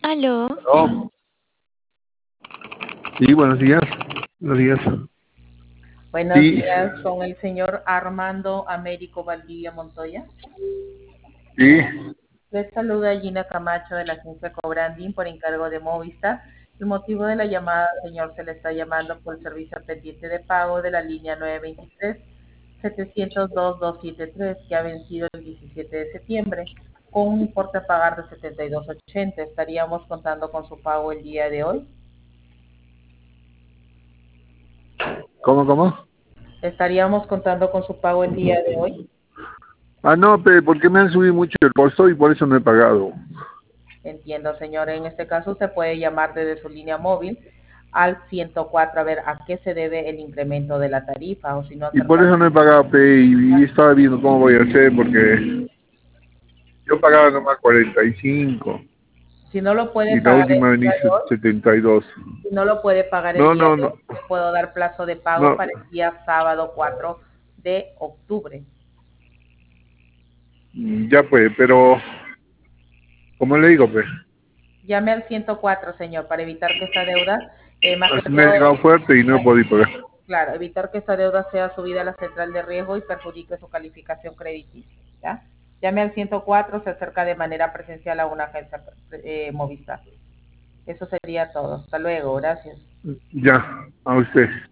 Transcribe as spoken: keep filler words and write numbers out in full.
Aló, Oh, sí, buenos días. Buenos días. Buenos Sí, días, con el señor Armando Américo Valdivia Montoya. sí. Les saluda Gina Camacho de la agencia Cobranding por encargo de Movistar. El motivo de la llamada, señor, se le está llamando por el servicio pendiente de pago de la línea nueve dos tres, siete cero dos, dos siete tres, que ha vencido el diecisiete de septiembre, con un importe a pagar de setenta y dos ochenta. ¿Estaríamos contando con su pago el día de hoy? ¿Cómo, cómo? ¿Estaríamos contando con su pago el día de hoy? Ah, no, pero porque me han subido mucho el costo y por eso no he pagado. Entiendo, señor. En este caso, usted puede llamar desde su línea móvil al ciento cuatro a ver a qué se debe el incremento de la tarifa, o si no Y por acercar. eso no he pagado, pe, y, y estaba viendo cómo voy a hacer, porque yo pagaba nomás cuarenta y cinco Si no lo puede y la pagar el última día venía de hoy, setenta y dos. si no lo puede pagar el No, día no, de hoy, no, le puedo dar plazo de pago no, para el día sábado cuatro de octubre. ya pues, pero, como le digo, pues, Llame al ciento cuatro, señor, para evitar que esta deuda, eh, más que me ha todo, llegado fuerte y no he podido pagar. claro, evitar que esta deuda sea subida a la central de riesgo y perjudique su calificación crediticia, ¿ya? Llame al ciento cuatro, se acerca de manera presencial a una agencia eh, Movistar. Eso sería todo. Hasta luego, gracias. Ya, a usted.